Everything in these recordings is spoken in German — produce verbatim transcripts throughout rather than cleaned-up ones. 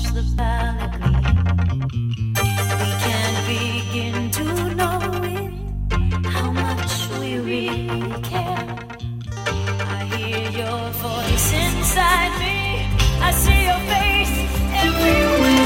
the palate gleam. We can't begin to know it, how much we really care. I hear your voice inside me, I see your face everywhere.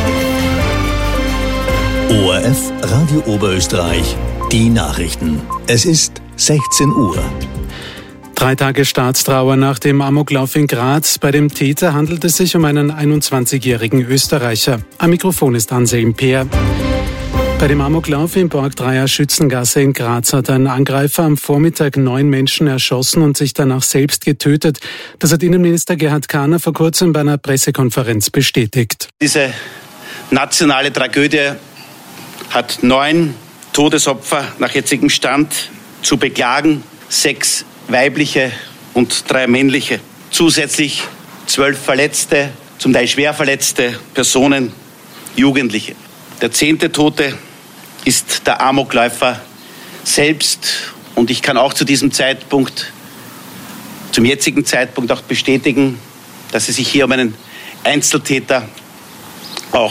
O R F Radio Oberösterreich, die Nachrichten. Es ist sechzehn Uhr. Drei Tage Staatstrauer nach dem Amoklauf in Graz. Bei dem Täter handelt es sich um einen einundzwanzigjährigen Österreicher. Am Mikrofon ist Anselm Peer. Bei dem Amoklauf in Borgdreier Schützengasse in Graz hat ein Angreifer am Vormittag neun Menschen erschossen und sich danach selbst getötet. Das hat Innenminister Gerhard Kahner vor kurzem bei einer Pressekonferenz bestätigt. Diese nationale Tragödie hat neun Todesopfer nach jetzigem Stand zu beklagen. Sechs weibliche und drei männliche. Zusätzlich zwölf verletzte, zum Teil schwer verletzte Personen, Jugendliche. Der zehnte Tote ist der Amokläufer selbst. Und ich kann auch zu diesem Zeitpunkt, zum jetzigen Zeitpunkt auch bestätigen, dass es sich hier um einen Einzeltäter auch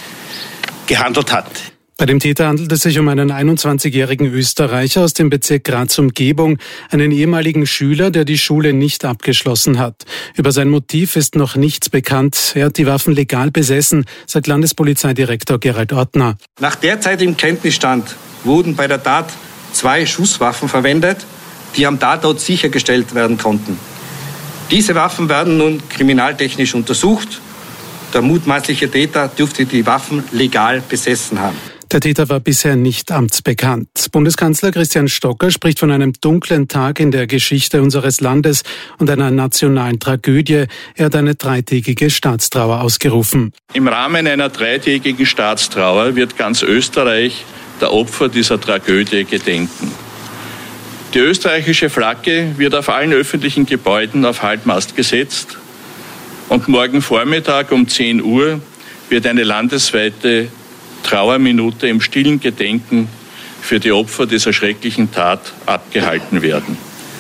gehandelt hat. Bei dem Täter handelt es sich um einen einundzwanzigjährigen Österreicher aus dem Bezirk Graz-Umgebung, einen ehemaligen Schüler, der die Schule nicht abgeschlossen hat. Über sein Motiv ist noch nichts bekannt. Er hat die Waffen legal besessen, sagt Landespolizeidirektor Gerald Ortner. Nach derzeitigem Kenntnisstand wurden bei der Tat zwei Schusswaffen verwendet, die am Tatort sichergestellt werden konnten. Diese Waffen werden nun kriminaltechnisch untersucht. Der mutmaßliche Täter dürfte die Waffen legal besessen haben. Der Täter war bisher nicht amtsbekannt. Bundeskanzler Christian Stocker spricht von einem dunklen Tag in der Geschichte unseres Landes und einer nationalen Tragödie. Er hat eine dreitägige Staatstrauer ausgerufen. Im Rahmen einer dreitägigen Staatstrauer wird ganz Österreich der Opfer dieser Tragödie gedenken. Die österreichische Flagge wird auf allen öffentlichen Gebäuden auf Halbmast gesetzt und morgen Vormittag um zehn Uhr wird eine landesweite Trauerminute im stillen Gedenken für die Opfer dieser schrecklichen Tat abgehalten werden.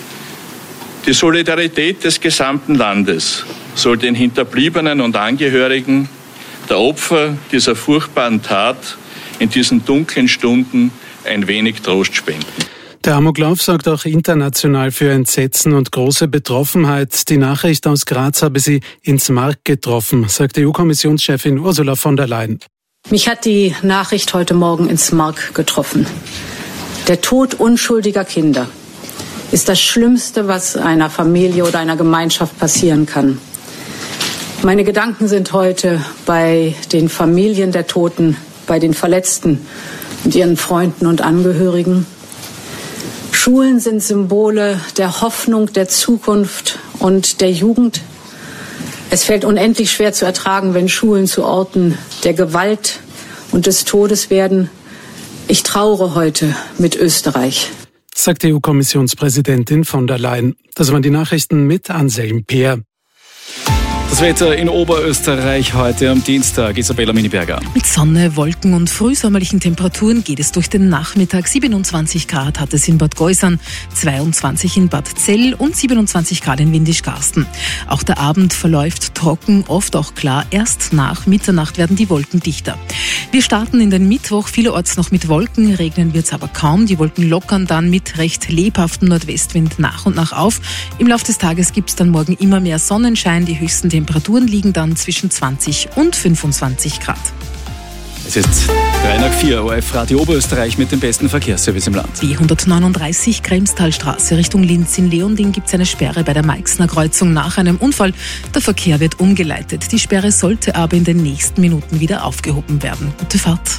Die Solidarität des gesamten Landes soll den Hinterbliebenen und Angehörigen der Opfer dieser furchtbaren Tat in diesen dunklen Stunden ein wenig Trost spenden. Der Amoklauf sorgt auch international für Entsetzen und große Betroffenheit. Die Nachricht aus Graz habe sie ins Mark getroffen, sagt E U-Kommissionschefin Ursula von der Leyen. Mich hat die Nachricht heute Morgen ins Mark getroffen. Der Tod unschuldiger Kinder ist das Schlimmste, was einer Familie oder einer Gemeinschaft passieren kann. Meine Gedanken sind heute bei den Familien der Toten, bei den Verletzten und ihren Freunden und Angehörigen. Schulen sind Symbole der Hoffnung, der Zukunft und der Jugend. Es fällt unendlich schwer zu ertragen, wenn Schulen zu Orten der Gewalt und des Todes werden. Ich trauere heute mit Österreich, sagt E U-Kommissionspräsidentin von der Leyen. Das waren die Nachrichten mit Anselm Peer. Das Wetter in Oberösterreich heute am Dienstag. Isabella Miniberger. Mit Sonne, Wolken und frühsommerlichen Temperaturen geht es durch den Nachmittag. siebenundzwanzig Grad hat es in Bad Geusern, zweiundzwanzig in Bad Zell und siebenundzwanzig Grad in Windischgarsten. Auch der Abend verläuft trocken, oft auch klar. Erst nach Mitternacht werden die Wolken dichter. Wir starten in den Mittwoch vielerorts noch mit Wolken, regnen wird es aber kaum. Die Wolken lockern dann mit recht lebhaftem Nordwestwind nach und nach auf. Im Laufe des Tages gibt es dann morgen immer mehr Sonnenschein. Die höchsten Temperaturen liegen dann zwischen zwanzig und fünfundzwanzig Grad. Es ist drei nach vier, O R F Radio Oberösterreich mit dem besten Verkehrsservice im Land. B hundertneununddreißig Kremstalstraße Richtung Linz. In Leonding gibt es eine Sperre bei der Meixner Kreuzung nach einem Unfall. Der Verkehr wird umgeleitet. Die Sperre sollte aber in den nächsten Minuten wieder aufgehoben werden. Gute Fahrt.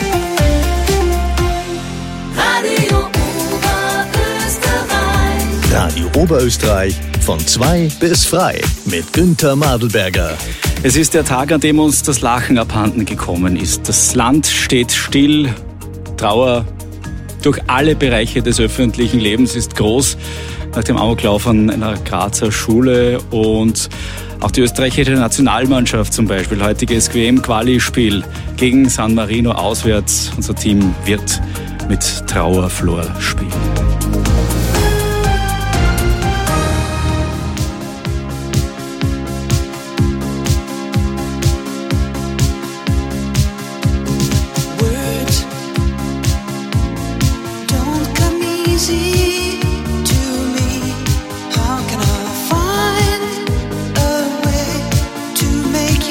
Radio Oberösterreich. Radio Oberösterreich von zwei bis frei mit Günther Madelberger. Es ist der Tag, an dem uns das Lachen abhanden gekommen ist. Das Land steht still. Trauer durch alle Bereiche des öffentlichen Lebens ist groß. Nach dem Amoklauf an einer Grazer Schule und auch die österreichische Nationalmannschaft zum Beispiel. Heutiges Q M-Quali-Spiel gegen San Marino auswärts. Unser Team wird mit Trauerflor spielen.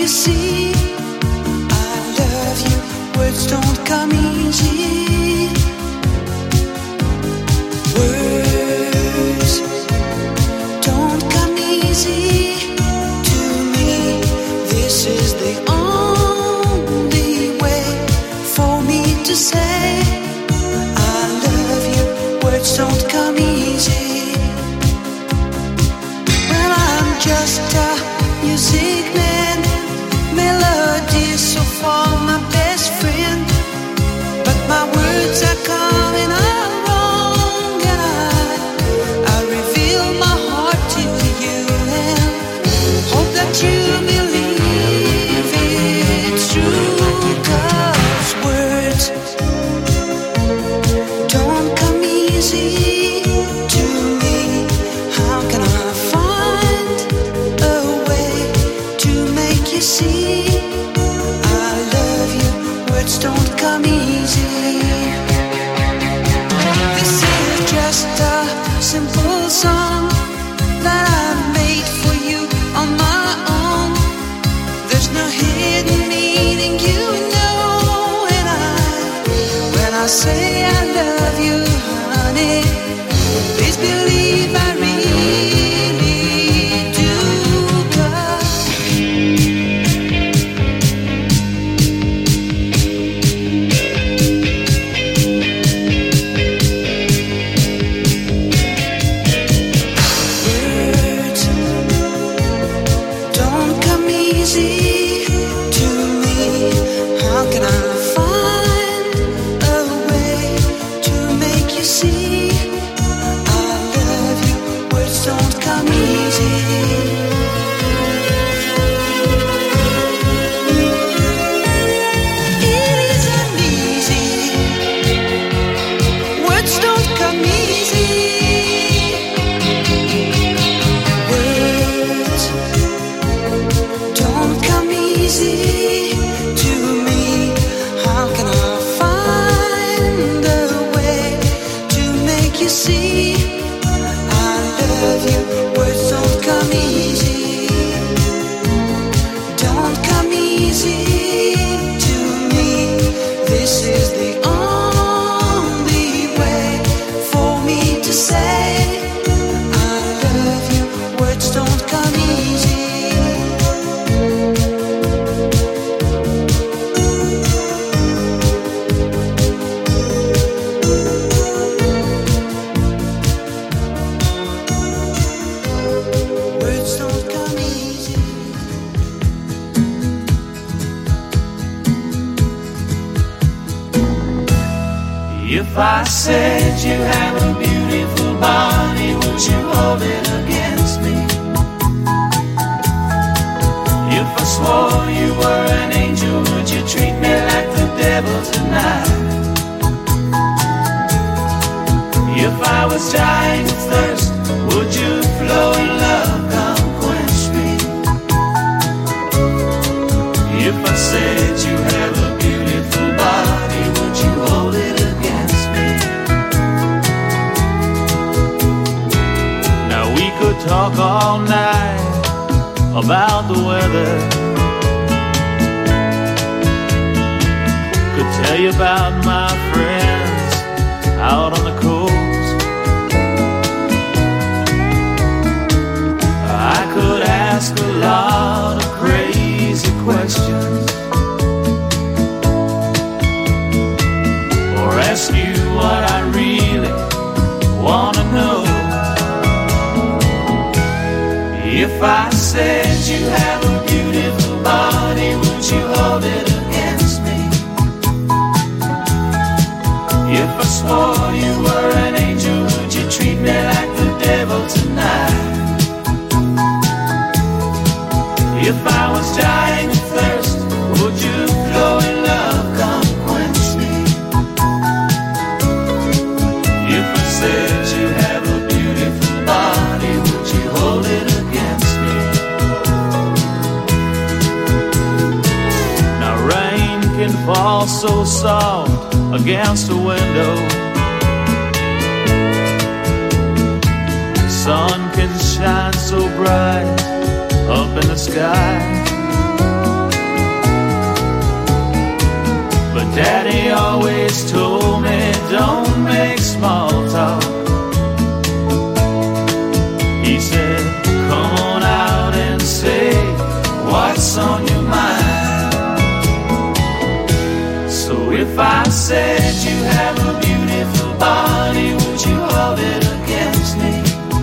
you see I love you. Words don't come easy. Words don't come easy to me. This is the only way for me to say I love you. Words don't come easy. Well, I'm just a music man, melody so far my best friend, but my words are coming out wrong, and I, I reveal my heart to you and hope that you believe it's true, 'cause words don't come easy to me. How can I find a way to make you see I love you? Words don't come easy. This is just a simple song that I made for you on my own. There's no hidden meaning, you know, and I, when I say I love you, honey, please believe I really do, 'cause words don't come easy to me. How can I find a way to make you see I love you? Words don't come easy. It isn't easy. Words don't come easy. Words don't come easy to me. How can I find a way to make you see I love you? Words don't come easy. Don't come easy to me. This is the only way for me to say I love you. Words don't come easy. Words don't come easy. If I said you have a beautiful body, would you hold it against me? If I swore you were an angel, would you treat me like the devil tonight? If I was dying of thirst, would you flow in love, come quench me? If I said you have a beautiful body, would you hold it against me? Now we could talk all night about the weather, could tell you about my friends out on the coast. I could ask a lot of crazy questions, or ask you what I really wanna know. If I said you have a beautiful body, would you hold it against me? If I swore you were an angel, would you treat me like the devil tonight? If I was dying of thirst, would you flow in love, come quench me? If I said you have a beautiful body, would you hold it against me? Now rain can fall so soft against the window, the sun can shine so bright up in the sky. always told me don't make small talk. He said, come on out and say what's on your mind. So if I said you have a beautiful body, would you hold it against me?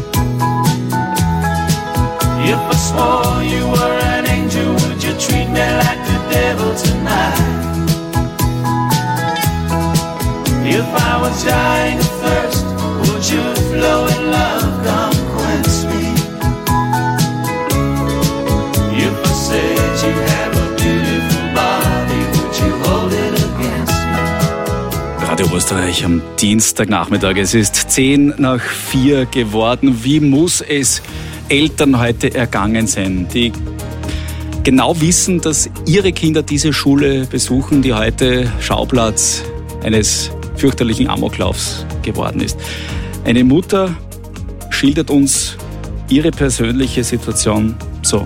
If I swore you were an angel, would you treat me like the devil tonight? If I was dying of thirst, would your flowing love come quench me? If I said you have a beautiful body, would you hold it against me? Radio Österreich am Dienstagnachmittag. Es ist zehn nach vier geworden. Wie muss es Eltern heute ergangen sein, die genau wissen, dass ihre Kinder diese Schule besuchen, die heute Schauplatz eines fürchterlichen Amoklaufs geworden ist. Eine Mutter schildert uns ihre persönliche Situation so.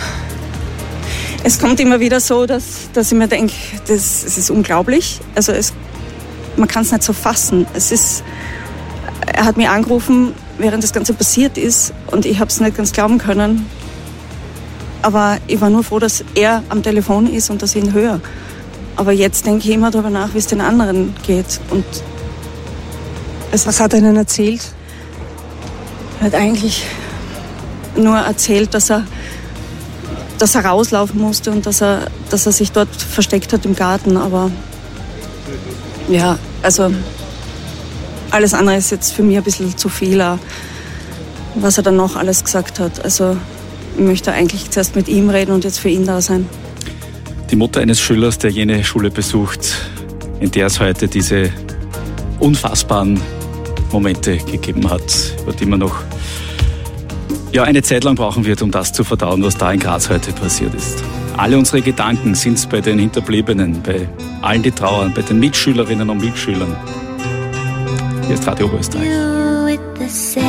Es kommt immer wieder so, dass, dass ich mir denke, das, das ist unglaublich. Also es, man kann es nicht so fassen. Es ist, er hat mich angerufen, während das Ganze passiert ist, und ich habe es nicht ganz glauben können. Aber ich war nur froh, dass er am Telefon ist und dass ich ihn höre. Aber jetzt denke ich immer darüber nach, wie es den anderen geht. Und es Was hat er Ihnen erzählt? Er hat eigentlich nur erzählt, dass er, dass er rauslaufen musste und dass er, dass er sich dort versteckt hat im Garten. Aber ja, also alles andere ist jetzt für mich ein bisschen zu viel, was er dann noch alles gesagt hat. Also ich möchte eigentlich zuerst mit ihm reden und jetzt für ihn da sein. Die Mutter eines Schülers, der jene Schule besucht, in der es heute diese unfassbaren Momente gegeben hat, über die man noch ja, eine Zeit lang brauchen wird, um das zu verdauen, was da in Graz heute passiert ist. Alle unsere Gedanken sind bei den Hinterbliebenen, bei allen, die trauern, bei den Mitschülerinnen und Mitschülern. Hier ist Radio Österreich. You with the sad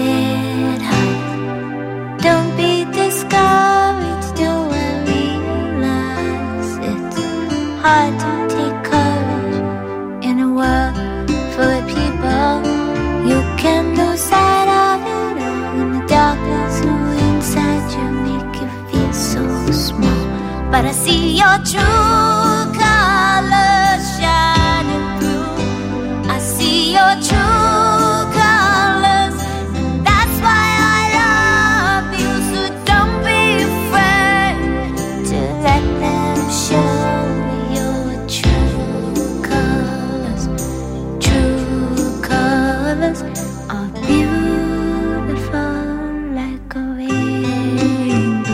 heart. Don't be discouraged, do I realize it's hard to take courage in a world full of people. You can lose sight of it all, and the darkness inside you make you feel so small. But I see your true colors shining through. I see your true colors, and that's why I love you. So don't be afraid to let them show your true colors. True colors are beautiful like a rainbow.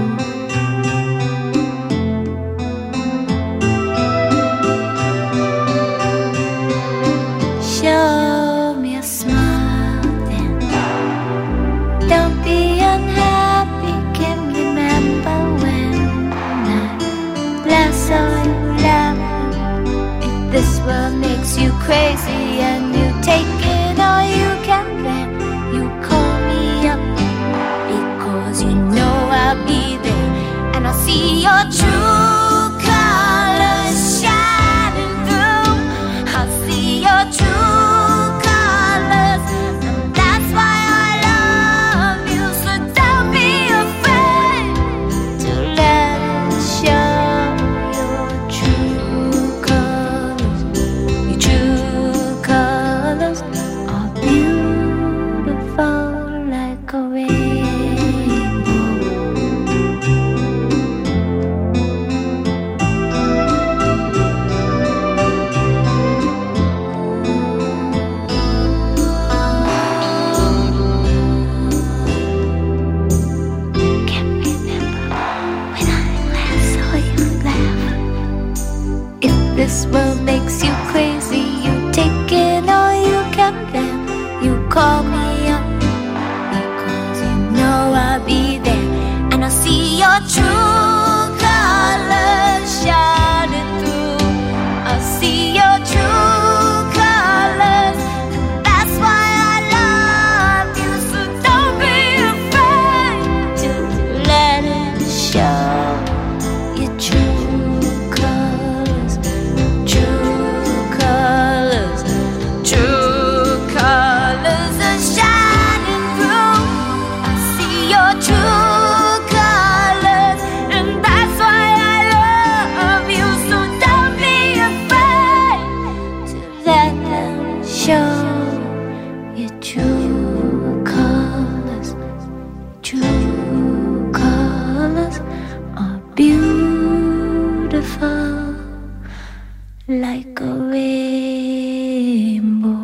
Show me a smile then. Don't be unhappy, can remember when I last saw you laughing. If this world makes you crazy and you take it all you can, then you call me up, because you know I'll be there, and I'll see your true colors shining through. I'll see your true colors, and that's why I love you. So don't be afraid to let it show your true colors. Your true colors are beautiful like a rainbow. Can't remember when I last saw you laugh. If this world makes you crazy, you take it all you can, then you call me up, because you know I'll be there, and I'll see your true colors shining through. I'll see your true colors, and that's why I love you. So don't be afraid to let it show your true colors. True colors beautiful like a rainbow.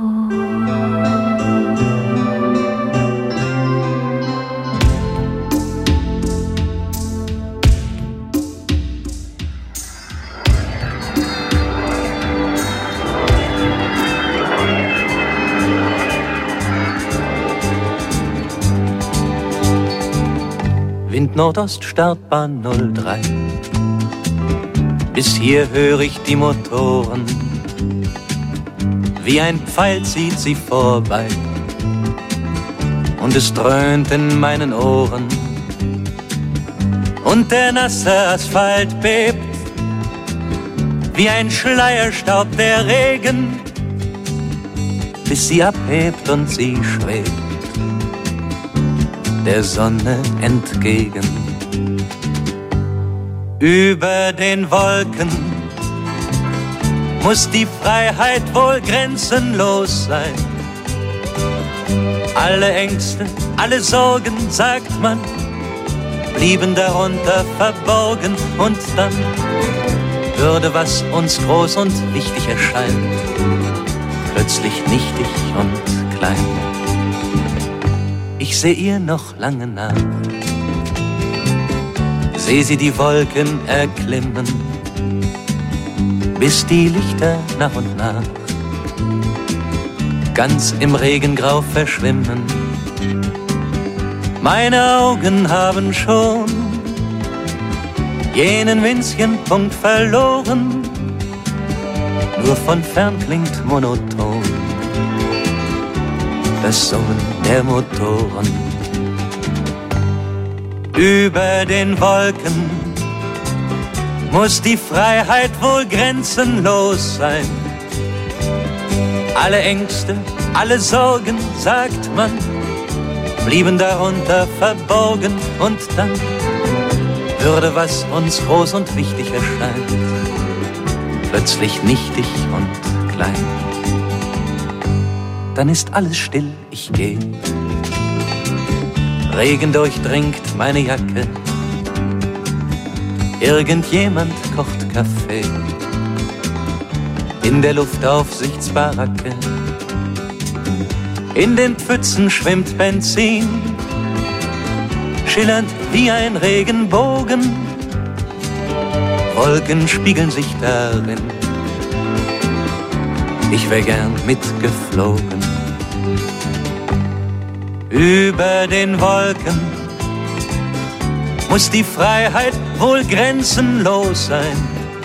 Wind Nordost, Startbahn null drei. Bis hier höre ich die Motoren, wie ein Pfeil zieht sie vorbei, und es dröhnt in meinen Ohren, und der nasse Asphalt bebt, wie ein Schleierstaub der Regen, bis sie abhebt und sie schwebt der Sonne entgegen. Über den Wolken muss die Freiheit wohl grenzenlos sein. Alle Ängste, alle Sorgen, sagt man, blieben darunter verborgen, und dann würde, was uns groß und wichtig erscheint, plötzlich nichtig und klein. Ich seh ihr noch lange nach, seh sie die Wolken erklimmen, bis die Lichter nach und nach ganz im Regengrau verschwimmen. Meine Augen haben schon jenen winzigen Punkt verloren, nur von fern klingt monoton das Summen der Motoren. Über den Wolken muss die Freiheit wohl grenzenlos sein. Alle Ängste, alle Sorgen, sagt man, blieben darunter verborgen, und dann würde, was uns groß und wichtig erscheint, plötzlich nichtig und klein. Dann ist alles still, ich geh. Regen durchdringt meine Jacke. Irgendjemand kocht Kaffee in der Luftaufsichtsbaracke. In den Pfützen schwimmt Benzin, schillernd wie ein Regenbogen. Wolken spiegeln sich darin. Ich wär gern mitgeflogen. Über den Wolken muss die Freiheit wohl grenzenlos sein.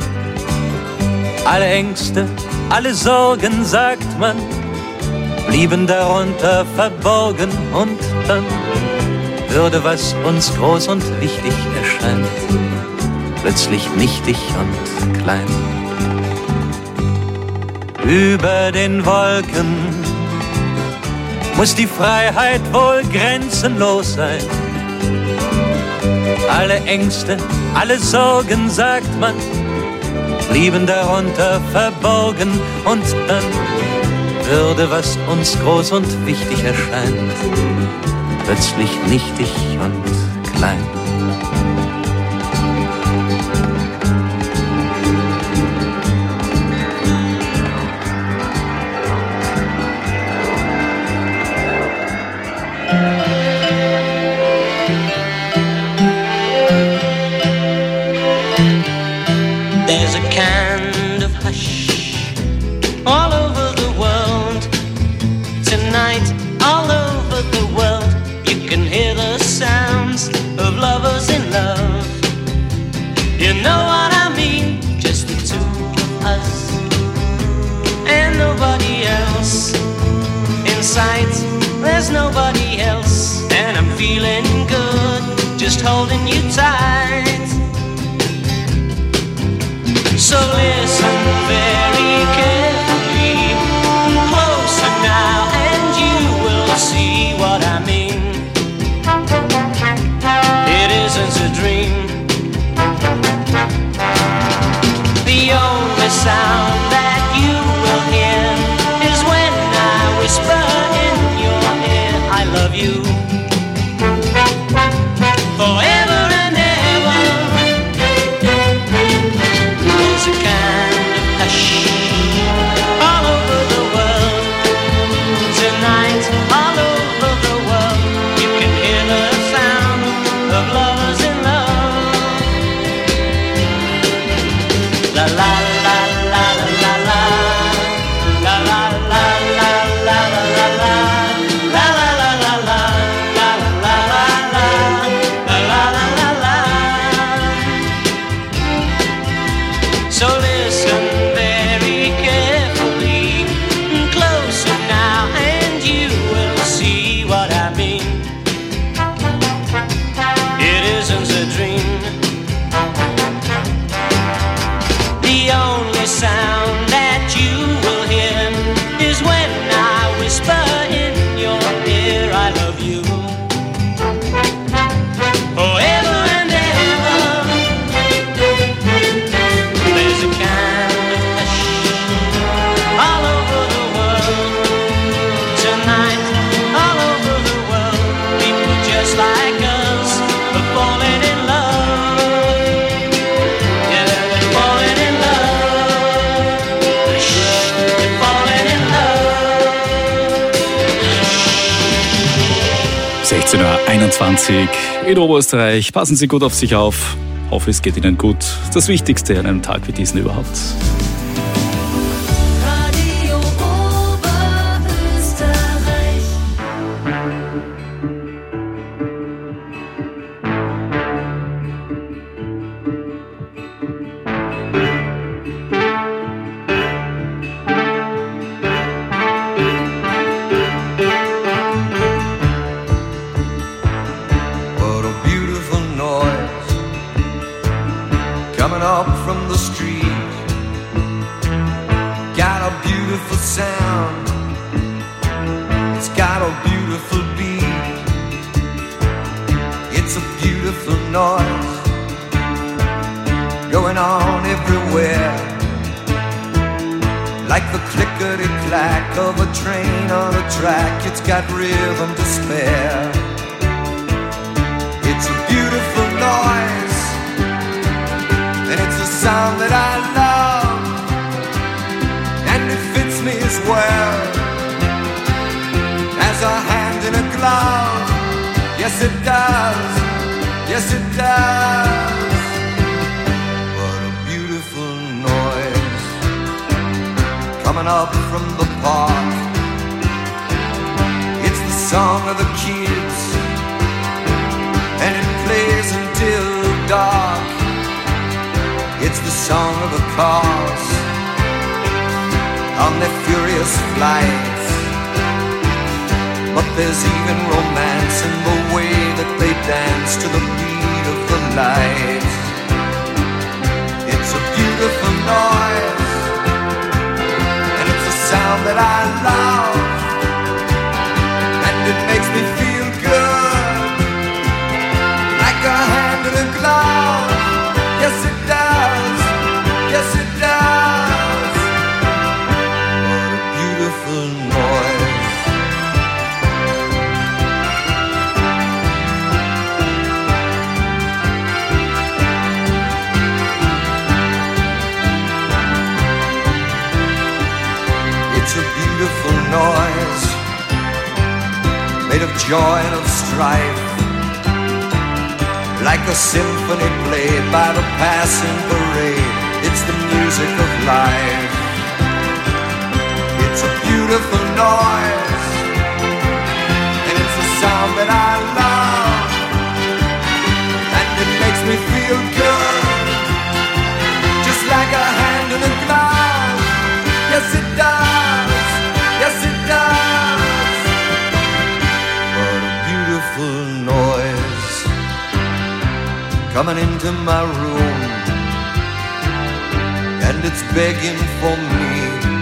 Alle Ängste, alle Sorgen, sagt man, blieben darunter verborgen, und dann würde, was uns groß und wichtig erscheint, plötzlich nichtig und klein. Über den Wolken muss die Freiheit wohl grenzenlos sein. Alle Ängste, alle Sorgen, sagt man, blieben darunter verborgen, und dann würde, was uns groß und wichtig erscheint, plötzlich nichtig und klein. There's a kind of hush all over the world. Tonight, all over the world, you can hear the sounds of lovers in love. You know what I mean? Just the two of us and nobody else. In sight, there's nobody else, and I'm feeling good, just holding you tight. So listen very carefully, closer now, and you will see what I mean. It isn't a dream. The only sound that you will hear is when I whisper in your ear, I love you. Forever and ever. So listen very carefully, closer now, and you will see what I mean. It isn't a dream. The only sound that you will hear is when I whisper in your ear, I love you. Forever and ever. There's a kind of hush all over the world. Tonight, all over the world, people just like us are falling in love. Yeah, they're falling in love. Shh, they're falling in love. sechzehn Uhr einundzwanzig in Oberösterreich. Passen Sie gut auf sich auf. Hoffe, es geht Ihnen gut. Das Wichtigste an einem Tag wie diesen überhaupt. Radio Oberösterreich. What a beautiful noise coming up from the street. Got a beautiful sound. It's got a beautiful beat. It's a beautiful noise going on everywhere. Like the clickety-clack of a train on a track. It's got rhythm to spare. It's a beautiful noise, and it's a sound that I love, and it fits me as well as a hand in a glove. Yes, it does. Yes, it does. What a beautiful noise coming up from the park. It's the song of the kids, and it plays until dark. It's the song of the cars on their furious flights. But there's even romance in the way that they dance to the beat of the lights. It's a beautiful noise, and it's a sound that I love, and it makes me feel good, like a hand in a glove. Yes, it does. Yes, it does. What a beautiful noise. It's a beautiful noise, made of joy and of strife. Like a symphony played by the passing parade. It's the music of life. It's a beautiful noise, and it's a sound that I love, and it makes me feel good, just like a hand in a glove. Yes, it does. Yes, it does. What a beautiful noise coming into my room, and it's begging for me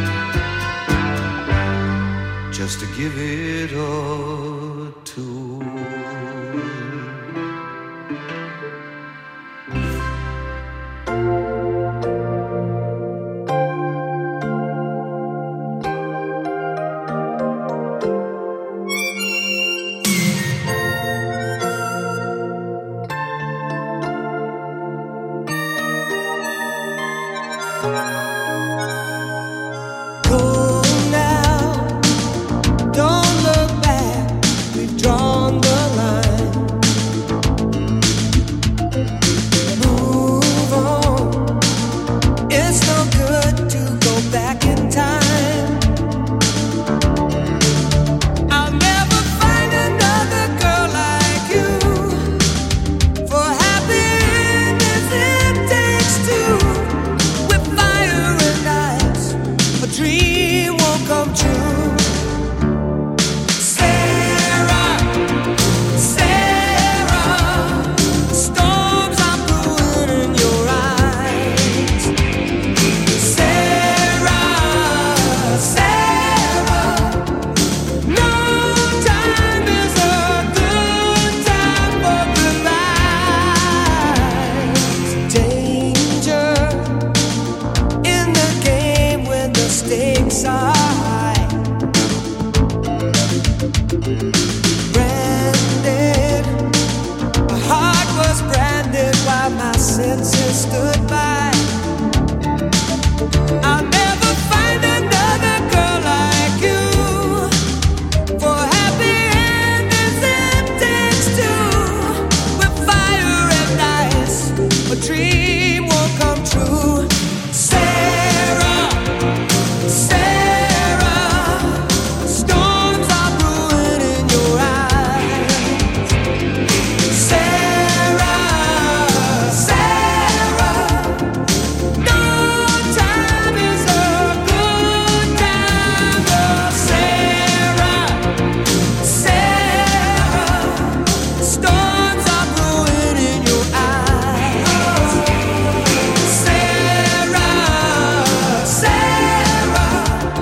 just to give it a tune. With inside. Branded, my heart was branded while my senses stood by. I'll never find another girl like you, for happy endings and takes two. With fire and ice, a dream won't come true. Sarah, Sarah, storms are brewing in your eyes. Sarah, Sarah, no time is a good time. Oh, Sarah, Sarah, storms are brewing in your eyes. Sarah, Sarah,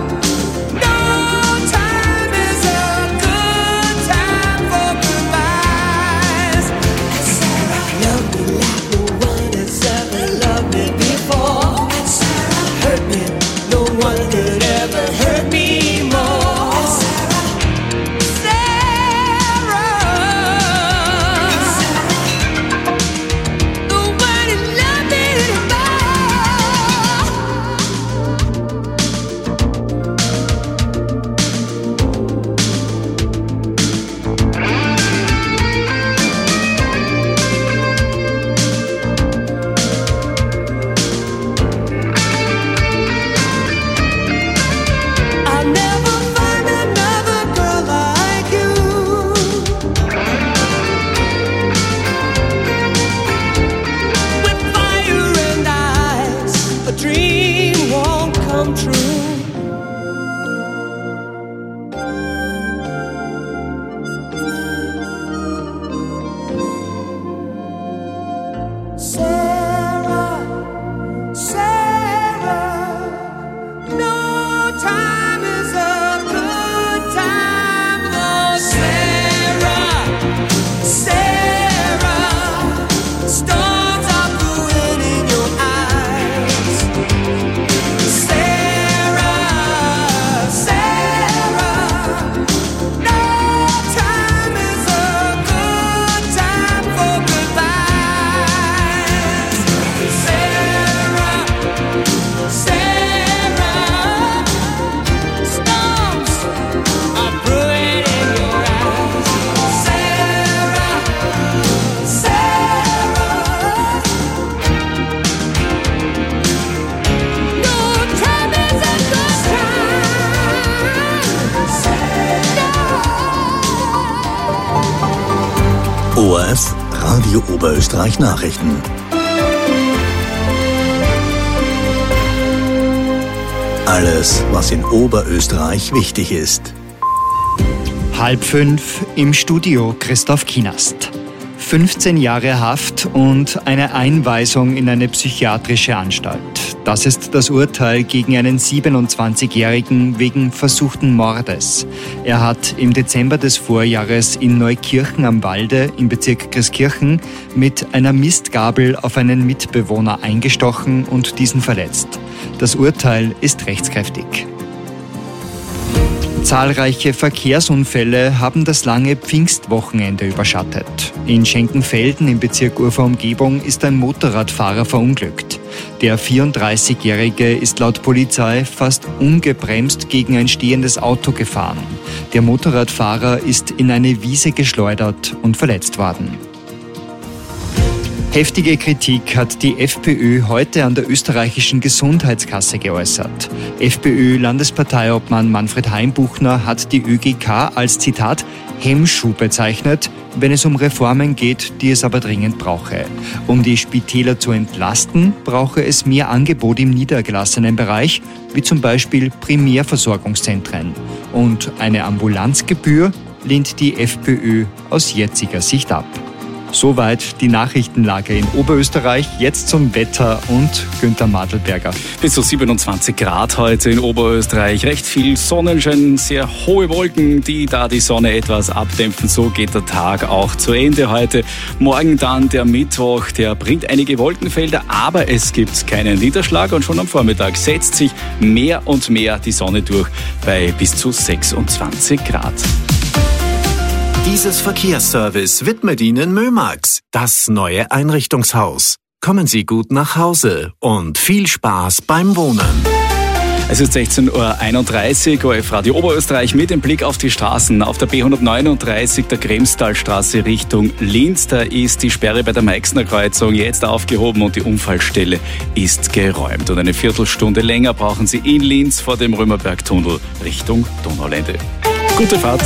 no time is a good time for goodbyes. Sarah, love me like no one has ever loved me before. Sarah, hurt me, no one could ever hurt me more. Sarah, nobody loved me I'll never find another girl like you. With fire and ice, a dream won't come true. Sarah, Sarah, no time is a good time. Oh, Sarah, Sarah, storms are brewing in your eyes. Sarah, Sarah, no time is a good time for goodbyes. Sarah, Sarah, storms are brewing in your eyes. Sarah, Sarah, no time is a good time. O R F Radio Oberösterreich Nachrichten. Alles, was in Oberösterreich wichtig ist. Halb fünf im Studio Christoph Kienast. fünfzehn Jahre Haft und eine Einweisung in eine psychiatrische Anstalt. Das ist das Urteil gegen einen siebenundzwanzigjährigen wegen versuchten Mordes. Er hat im Dezember des Vorjahres in Neukirchen am Walde im Bezirk Christkirchen mit einer Mistgabel auf einen Mitbewohner eingestochen und diesen verletzt. Das Urteil ist rechtskräftig. Zahlreiche Verkehrsunfälle haben das lange Pfingstwochenende überschattet. In Schenkenfelden im Bezirk Urfahr-Umgebung ist ein Motorradfahrer verunglückt. Der vierunddreißigjährige ist laut Polizei fast ungebremst gegen ein stehendes Auto gefahren. Der Motorradfahrer ist in eine Wiese geschleudert und verletzt worden. Heftige Kritik hat die FPÖ heute an der österreichischen Gesundheitskasse geäußert. FPÖ-Landesparteiobmann Manfred Heimbuchner hat die Ö G K als, Zitat, Hemmschuh bezeichnet, wenn es um Reformen geht, die es aber dringend brauche. Um die Spitäler zu entlasten, brauche es mehr Angebot im niedergelassenen Bereich, wie zum Beispiel Primärversorgungszentren. Und eine Ambulanzgebühr lehnt die FPÖ aus jetziger Sicht ab. Soweit die Nachrichtenlage in Oberösterreich. Jetzt zum Wetter und Günther Madelberger. Bis zu siebenundzwanzig Grad heute in Oberösterreich. Recht viel Sonnenschein, sehr hohe Wolken, die da die Sonne etwas abdämpfen. So geht der Tag auch zu Ende heute. Morgen dann der Mittwoch, der bringt einige Wolkenfelder, aber es gibt keinen Niederschlag und schon am Vormittag setzt sich mehr und mehr die Sonne durch bei bis zu sechsundzwanzig Grad. Dieses Verkehrsservice widmet Ihnen Mömax, das neue Einrichtungshaus. Kommen Sie gut nach Hause und viel Spaß beim Wohnen. Es ist sechzehn Uhr einunddreißig, O F Radio Oberösterreich mit dem Blick auf die Straßen. Auf der B hundertneununddreißig, der Kremstalstraße Richtung Linz, da ist die Sperre bei der Meixner Kreuzung jetzt aufgehoben und die Unfallstelle ist geräumt. Und eine Viertelstunde länger brauchen Sie in Linz vor dem Römerbergtunnel Richtung Donaulände. Gute Fahrt!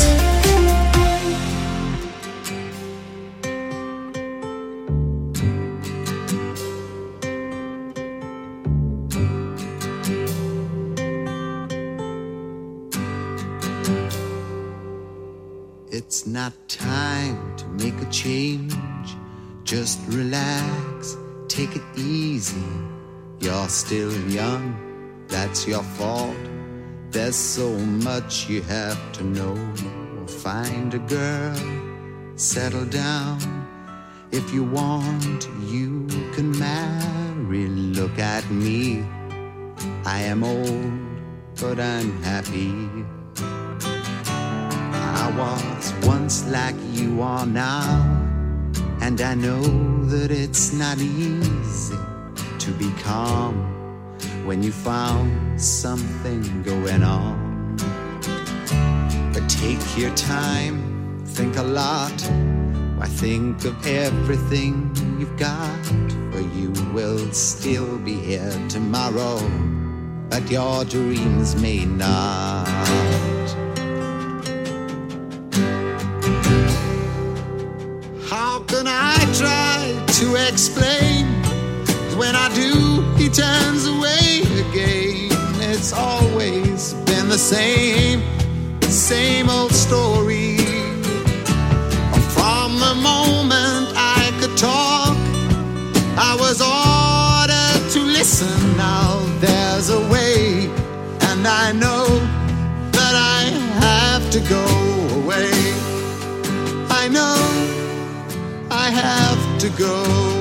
It's not time to make a change. Just relax, take it easy. You're still young, that's your fault. There's so much you have to know. Find a girl, settle down. If you want, you can marry. Look at me, I am old, but I'm happy. I was once like you are now, and I know that it's not easy to be calm when you found something going on. But take your time, think a lot. Why, think of everything you've got, for you will still be here tomorrow, but your dreams may not. How can I try to explain? When I do, he turns away again. It's always been the same, same old story. From the moment I could talk, I was ordered to listen. Now there's a way, and I know that I have to go away. I know I have to go.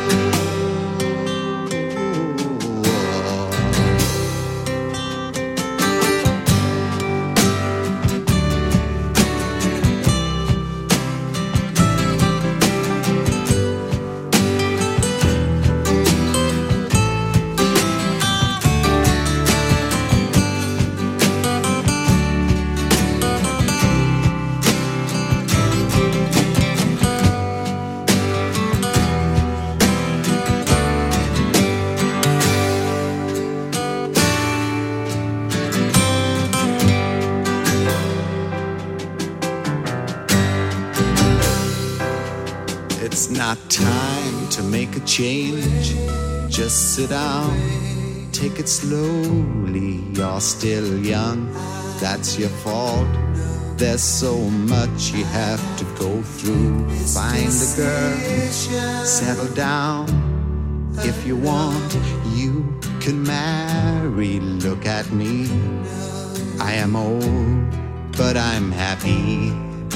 It's not time to make a change. Just sit down, take it slowly. You're still young, that's your fault. There's so much you have to go through. Find a girl, settle down. If you want, you can marry. Look at me, I am old, but I'm happy.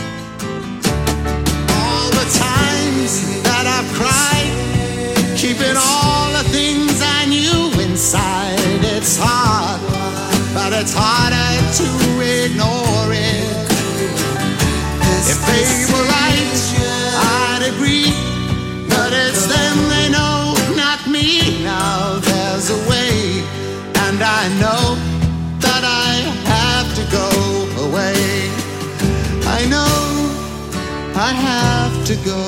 All the times that I've cried, keeping all the things I knew inside. It's hard, but it's harder to ignore it. If they were right, I'd agree, but it's them they know, not me. Now there's a way, and I know that I have to go away. I know I have to go.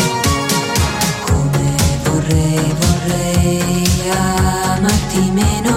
Vorrei amarti meno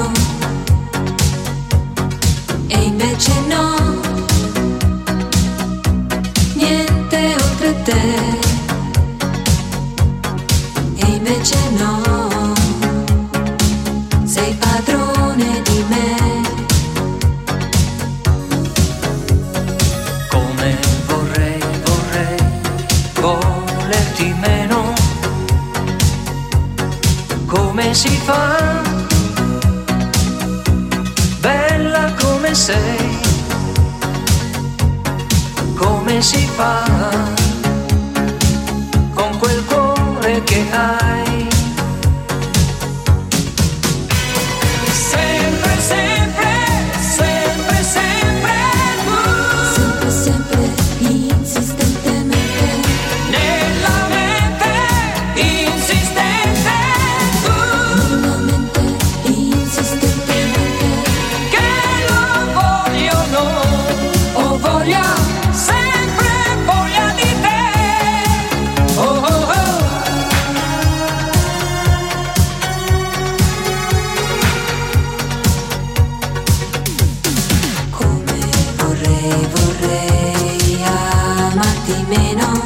come si fa? Bella come sei, come si fa? Con quel cuore che hai. Sempre, sempre, sempre, sempre tu. Sempre, sempre, insistentemente. Nella mente, insistente tu. Nella mente, insistentemente. Che lo voglio non, ho voglia, sempre voglia di te. Oh, oh, oh. Vorrei, vorrei amarti meno.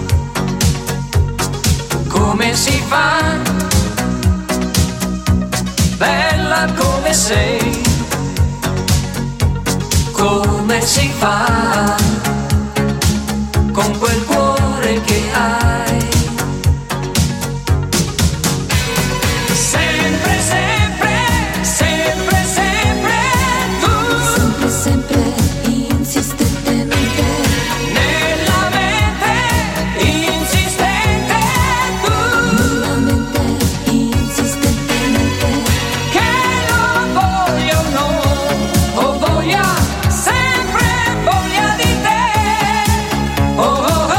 Come si fa? Bella come sei. Come si fa? Con quel cuore che hai. Sempre, sempre, sempre, sempre tu. Sempre, sempre, insistentemente. Nella mente, insistente tu. Nella mente, insistentemente. Che lo voglio non, ho voglia, sempre voglia di te. Oh, oh, oh.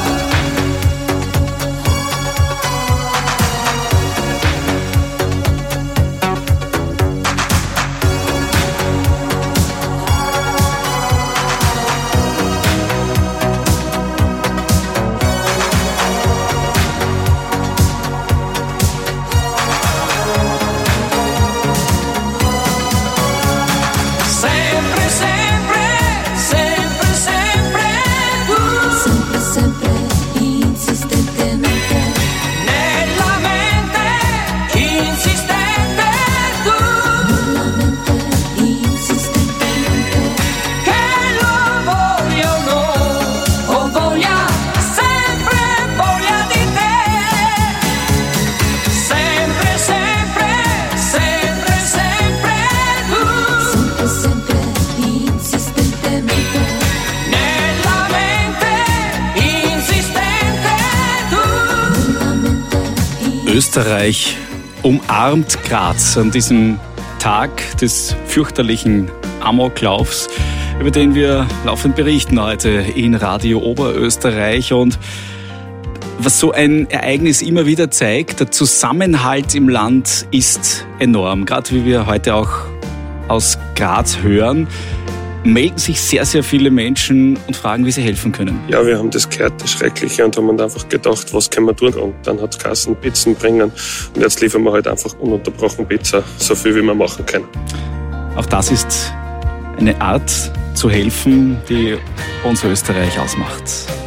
Sempre, sempre, sempre, sempre tu. Sempre, sempre, insistentemente. Nella mente, insistente tu. Nella mente, insistentemente. Che lo voglio non, ho voglia, sempre voglia di te. Sempre, sempre, sempre, sempre tu. Sempre, sempre, insistentemente. Nella mente, insistente tu. Nella mente, Österreich umarmt Graz an diesem Tag des fürchterlichen Amoklaufs, über den wir laufend berichten heute in Radio Oberösterreich. Und was so ein Ereignis immer wieder zeigt, der Zusammenhalt im Land ist enorm. Gerade wie wir heute auch aus Graz hören, melden sich sehr, sehr viele Menschen und fragen, wie sie helfen können. Ja, wir haben das gehört, das Schreckliche, und haben einfach gedacht, was können wir tun? Und dann hat es geheißen, Pizzen bringen. Und jetzt liefern wir halt einfach ununterbrochen Pizza, so viel wie wir machen können. Auch das ist eine Art zu helfen, die unser Österreich ausmacht.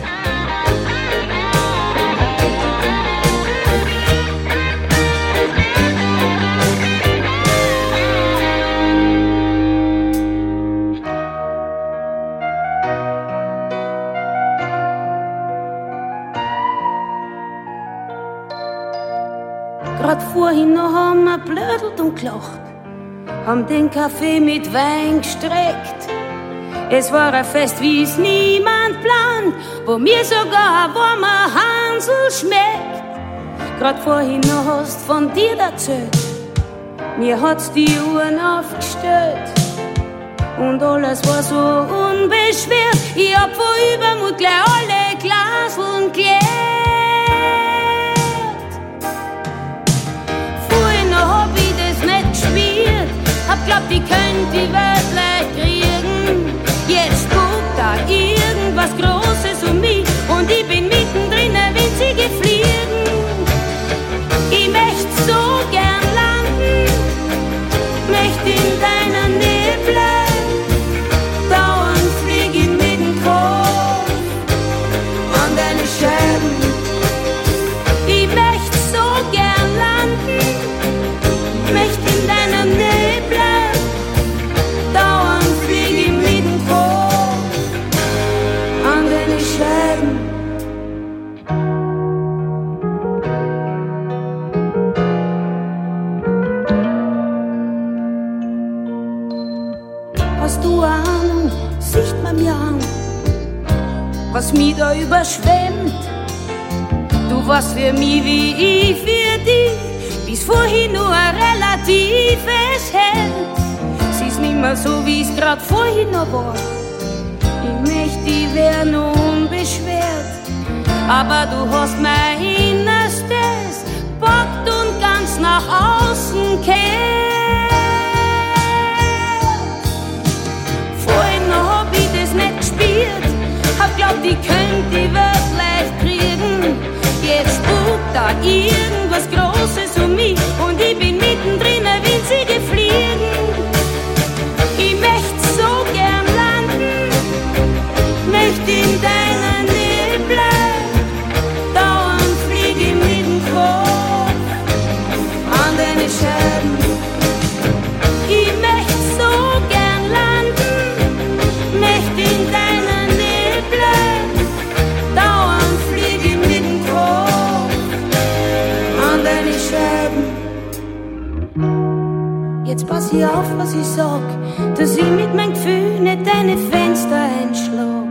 Grad vorhin noch haben wir blödelt und gelacht, haben den Kaffee mit Wein gestreckt. Es war ein Fest, wie es niemand plant, wo mir sogar ein warmer Hansel schmeckt. Grad vorhin noch hast von dir erzählt, mir hat's die Uhren aufgestellt. Und alles war so unbeschwert, ich hab vor Übermut gleich alle Glaseln geleert. Vorhin noch hab ich das nicht gespielt, hab glaubt, ich könnt die Welt leicht kriegen. Jetzt guckt da irgendwas Großes um mich und ich bin mittendrin, wenn sie gefliegen. Ich möcht so gern landen, möcht in deiner Nähe bleiben. Dauernd flieg ich mit dem Kopf an deine Scheiben. Ich möcht so gern landen, möcht in deiner Nähe bleiben. Dauernd flieg ich mit dem Kopf an deine Scheiben. was mich da überschwemmt. Du warst für mich wie ich für dich, bis vorhin nur ein relatives Hemd. Sie ist nimmer so, wie es grad vorhin noch war. Ich möchte, die wär nur unbeschwert, aber du hast mein Innerstes packt und ganz nach außen kehrt. Vorhin noch hab ich das nicht gespürt, hab glaubt, ich könnt die Welt leicht kriegen. Jetzt spukt da irgendwas Großes um mich und ich bin mittendrin, ein winzige Fliegen. Ich möcht so gern landen, möcht in deiner Nähe bleiben, dauernd flieg ich mit dem Kopf an deine Scheiben. Ich möcht so gern landen, möcht in deiner Nähe bleiben, dauernd flieg ich mit dem Kopf an deine Scheiben. Jetzt pass ich auf, was ich sag, dass ich mit meinem Gefühl nicht deine Fenster einschlag.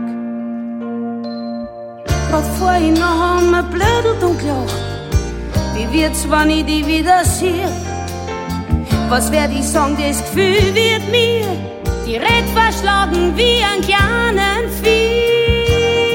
Grad vorhin noch haben wir blödelt und gelacht. Wie wird's, wenn ich dich wieder sehe? Was werd ich sagen, das Gefühl wird mir die Red verschlagen wie ein kleinen Vieh.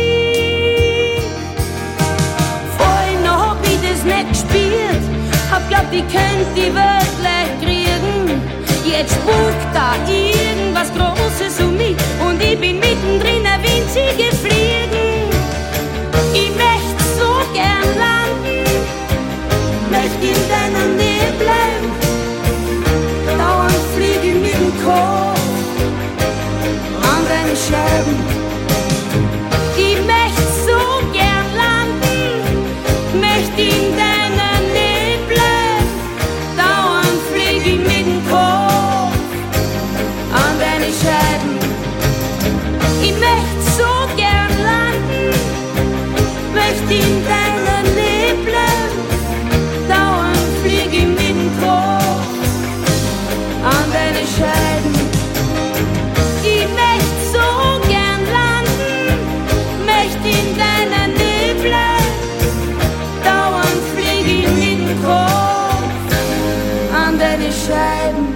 Vorhin noch hab ich das nicht gespürt, hab glaubt, ich könnt die Welt leicht kriegen. Jetzt spukt da irgendwas Großes um mich und ich bin mittendrin, ein winzige Fliegen. Ich möcht so gern landen, möcht in deiner Nähe bleiben, dauernd flieg ich mit dem Kopf an deine Scheiben. Ich möcht so gern landen, möcht in deiner Nähe bleiben, dauernd flieg ich mit dem Kopf an deine Scheiben. Ich möcht so gern landen, möcht in deiner Nähe bleiben, dauernd flieg ich mit dem Kopf an deine Scheiben. Ich möcht so gern landen, möcht in deiner Nähe bleiben, dauernd flieg ich mit dem Kopf an deine Scheiben.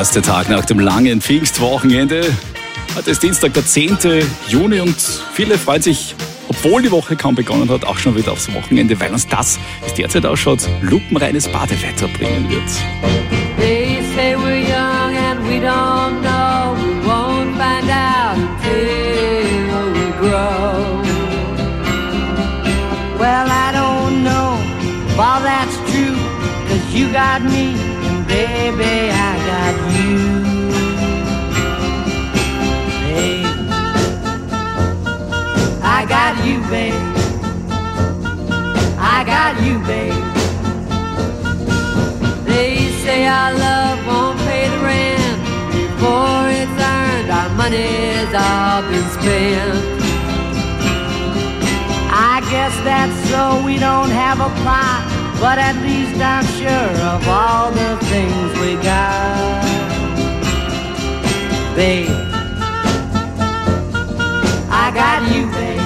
erste Tag nach dem langen Pfingstwochenende. Heute ist Dienstag, der zehnte Juni und viele freuen sich, obwohl die Woche kaum begonnen hat, auch schon wieder aufs Wochenende, weil uns das, wie es derzeit ausschaut, lupenreines Badewetter bringen wird. They say we're young and we don't know. We won't find out until we grow. Well, I don't know if all that's true, 'cause you got me and baby I got you. Babe, I got you, babe. I got you, babe. They say our love won't pay the rent before it's earned. Our money's all been spent. I guess that's so we don't have a plot, but at least I'm sure of all the things we got. Babe, I got you, babe.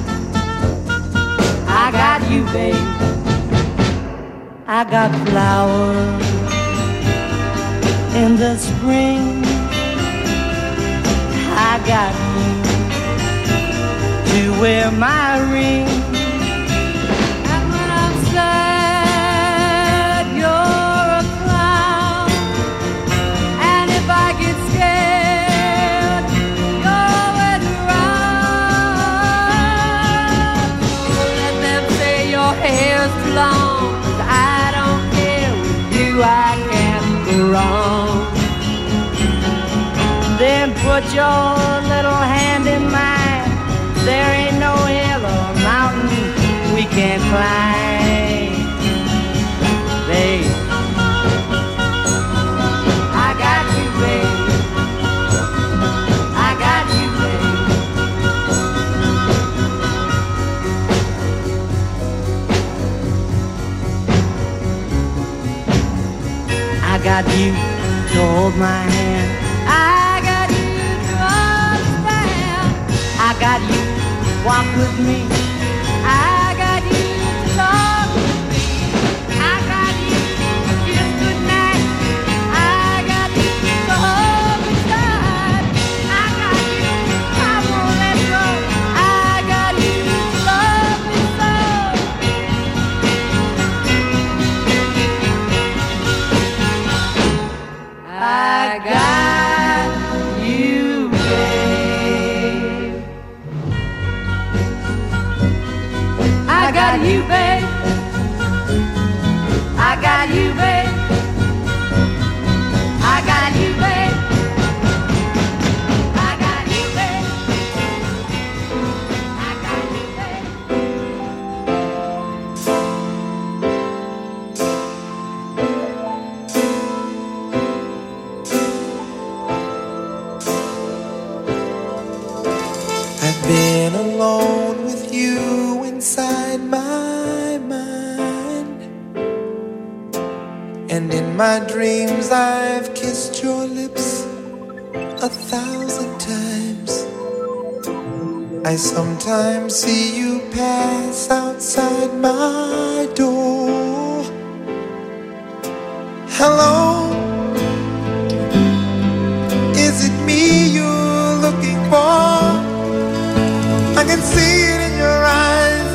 I got you, babe. I got flowers in the spring. I got you to wear my ring. And when I'm sad, you're a clown. And if I get scared, you're always around. Let them say your hair's too long, 'cause I don't care. With you I can't go wrong. Then put your little hand in mine. There ain't no hill or mountain we can't climb. Babe, I got you, babe. I got you, babe. I got you to hold my hand. I got you to understand. I got you to walk with me. I got you to talk with me. I got you to kiss goodnight. I got you to hold me tight. I got you, I won't let go. I got you to love me so. I got you, babe. I got you, babe. I got you, babe. I got you, babe. I got you, babe. I got you, babe. I've been alone with you inside my mind, and in my dreams I've kissed your lips a thousand times. I sometimes see you pass outside my door. Hello, is it me you're looking for? I can see it in your eyes,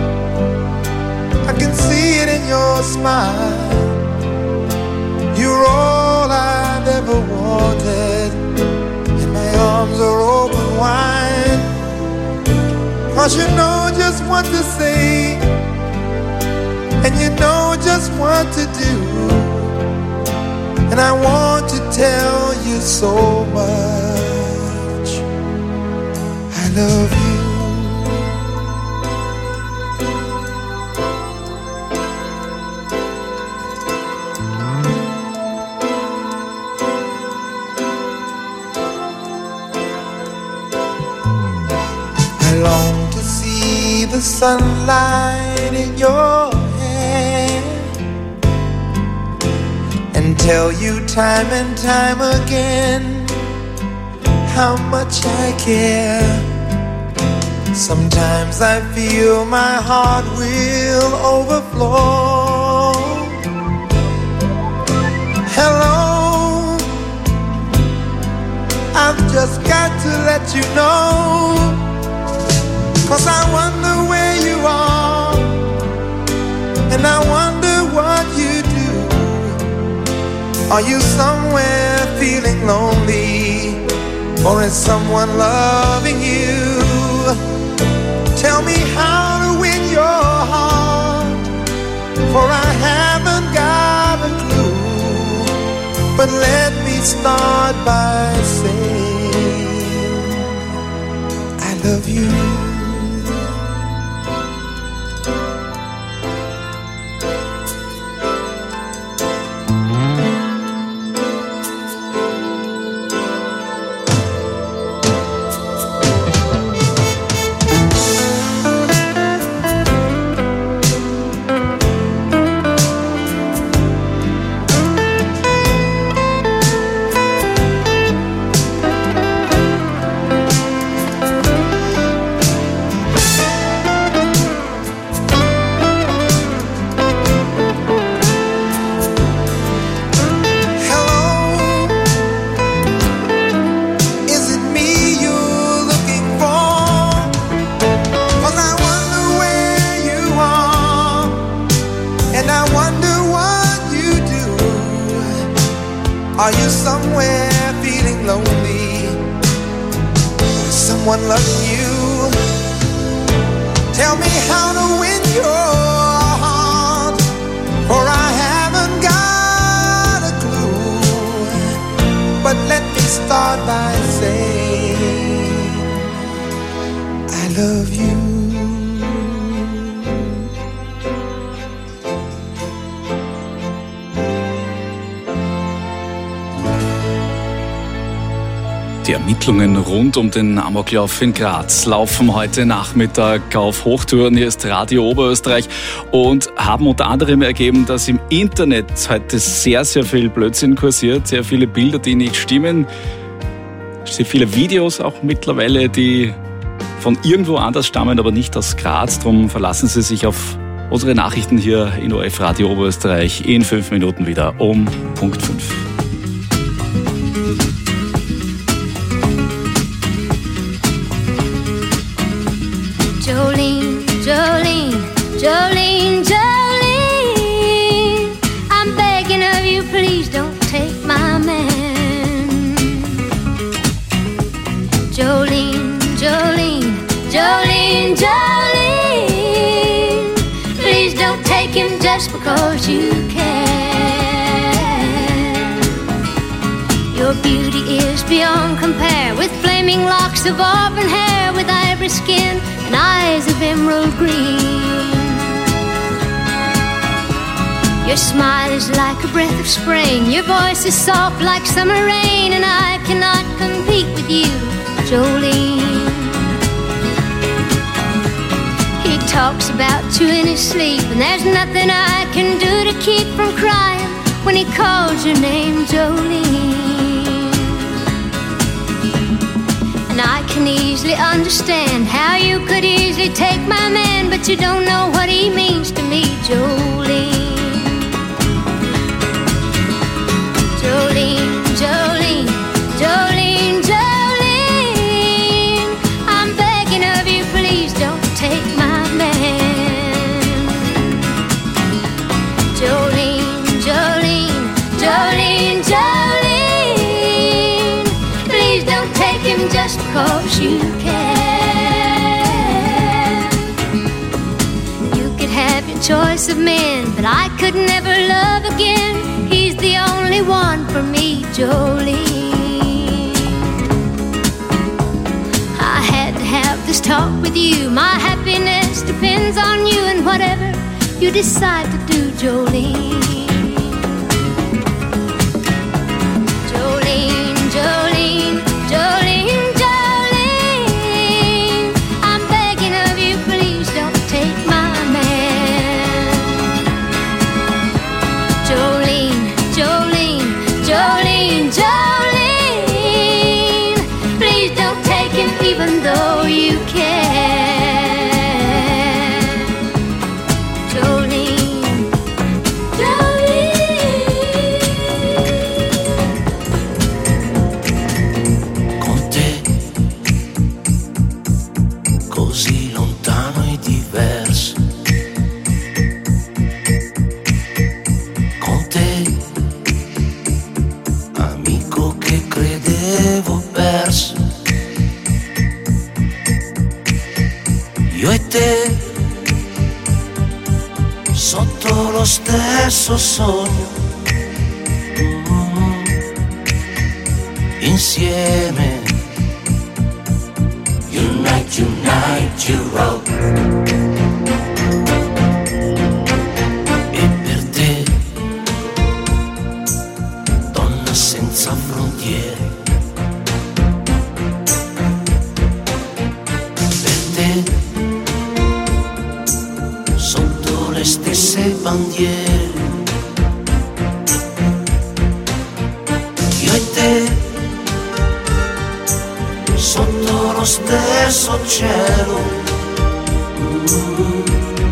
I can see it in your smile. You're all I've ever wanted, and my arms are open wide. 'Cause you know just what to say, and you know just what to do. And I want to tell you so much I love you. I long to see the sunlight in your hair and tell you time and time again how much I care. Sometimes I feel my heart will overflow. Hello, let you know, 'cause I wonder where you are, and I wonder what you do. Are you somewhere feeling lonely, or is someone loving you? Tell me how to win your heart, for I haven't got a clue. But let me start by saying I love you. Are you somewhere feeling lonely? Is someone loving you? Tell me how to win your heart, for I haven't got a clue. But let me start by saying I love you. Die Ermittlungen rund um den Amoklauf in Graz laufen heute Nachmittag auf Hochtouren. Hier ist Radio Oberösterreich und haben unter anderem ergeben, dass im Internet heute sehr, sehr viel Blödsinn kursiert, sehr viele Bilder, die nicht stimmen, sehr viele Videos auch mittlerweile, die von irgendwo anders stammen, aber nicht aus Graz. Darum verlassen Sie sich auf unsere Nachrichten hier in O F Radio Oberösterreich in fünf Minuten wieder um Punkt fünf. Jolene, Jolene, Jolene, Jolene, I'm begging of you, please don't take my man. Jolene, Jolene, Jolene, Jolene, please don't take him just because you can. Your beauty is beyond compare, with flaming locks of auburn hair, with ivory skin and eyes of emerald green. Your smile is like a breath of spring, your voice is soft like summer rain, and I cannot compete with you, Jolene. He talks about you in his sleep, and there's nothing I can do to keep from crying when he calls your name, Jolene. And I can easily understand how you could easily take my man, but you don't know what he means to me, Jolene. Jolene, Jolene, Jolene, Jolene, I'm begging of you, please don't take my man. Jolene, Jolene, Jolene, Jolene, please don't take him just because you can. You could have your choice of men, but I could never love again. He's the only one for me, Jolene. I had to have this talk with you. My happiness depends on you, and whatever you decide to do, Jolene. Jolene, Jolene, Jolene, Jolene, I'm begging of you, please don't take my man. Jolene, Jolene, Jolene, Jolene, please don't take him even though you can. Jolene, Jolene. sotto lo stesso sogno, mm, insieme. Unite, unite, you roll. E per te, donna senza frontiere, per te, sotto le stesse bandiere, io e te, sotto lo stesso cielo, mm,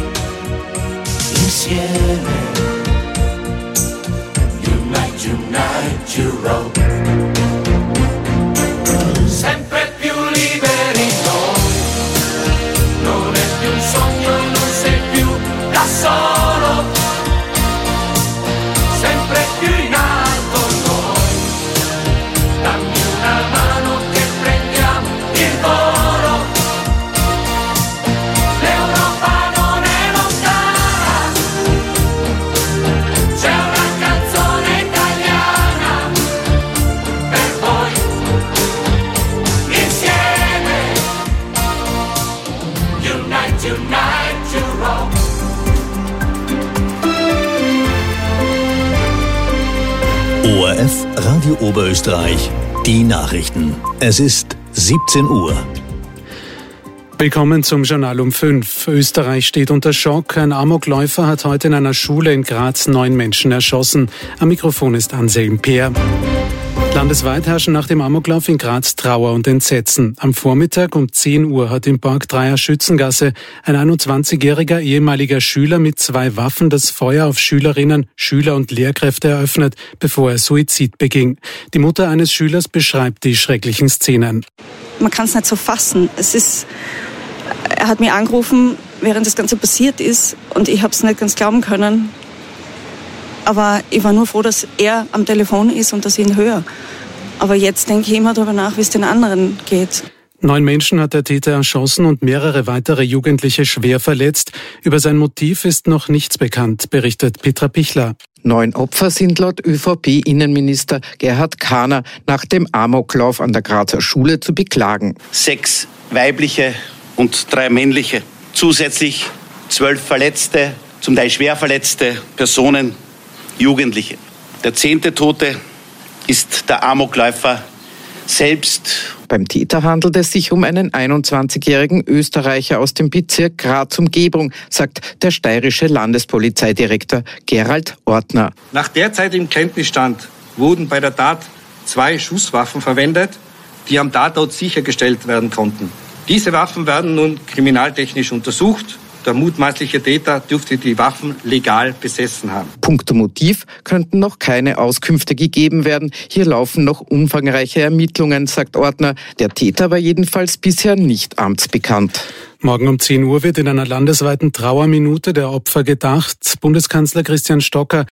insieme. Unite, unite, you roll. Sempre più liberi noi, non è più un sogno, non sei più da solo, sempre più in alto noi, dammi una mano che prendiamo il volo, l'Europa non è lontana, c'è una canzone italiana per voi, insieme, unite, unite, you roll. O R F Radio Oberösterreich, die Nachrichten. Es ist siebzehn Uhr. Willkommen zum Journal um fünf. Österreich steht unter Schock. Ein Amokläufer hat heute in einer Schule in Graz neun Menschen erschossen. Am Mikrofon ist Anselm Peer. Landesweit herrschen nach dem Amoklauf in Graz Trauer und Entsetzen. Am Vormittag um zehn Uhr hat im Park Dreier Schützengasse ein einundzwanzigjähriger ehemaliger Schüler mit zwei Waffen das Feuer auf Schülerinnen, Schüler und Lehrkräfte eröffnet, bevor er Suizid beging. Die Mutter eines Schülers beschreibt die schrecklichen Szenen. Man kann es nicht so fassen. Es ist, er hat mich angerufen, während das Ganze passiert ist, und ich habe es nicht ganz glauben können. Aber ich war nur froh, dass er am Telefon ist und dass ich ihn höre. Aber jetzt denke ich immer darüber nach, wie es den anderen geht. Neun Menschen hat der Täter erschossen und mehrere weitere Jugendliche schwer verletzt. Über sein Motiv ist noch nichts bekannt, berichtet Petra Pichler. Neun Opfer sind laut ÖVP-Innenminister Gerhard Kahner nach dem Amoklauf an der Grazer Schule zu beklagen. Sechs weibliche und drei männliche. Zusätzlich zwölf verletzte, zum Teil schwer verletzte Personen, Jugendliche. Der zehnte Tote ist der Amokläufer selbst. Beim Täter handelt es sich um einen einundzwanzigjährigen Österreicher aus dem Bezirk Graz-Umgebung, sagt der steirische Landespolizeidirektor Gerald Ortner. Nach derzeitigem Kenntnisstand wurden bei der Tat zwei Schusswaffen verwendet, die am Tatort sichergestellt werden konnten. Diese Waffen werden nun kriminaltechnisch untersucht. Der mutmaßliche Täter dürfte die Waffen legal besessen haben. Punkto Motiv könnten noch keine Auskünfte gegeben werden. Hier laufen noch umfangreiche Ermittlungen, sagt Ortner. Der Täter war jedenfalls bisher nicht amtsbekannt. Morgen um zehn Uhr wird in einer landesweiten Trauerminute der Opfer gedacht. Bundeskanzler Christian Stocker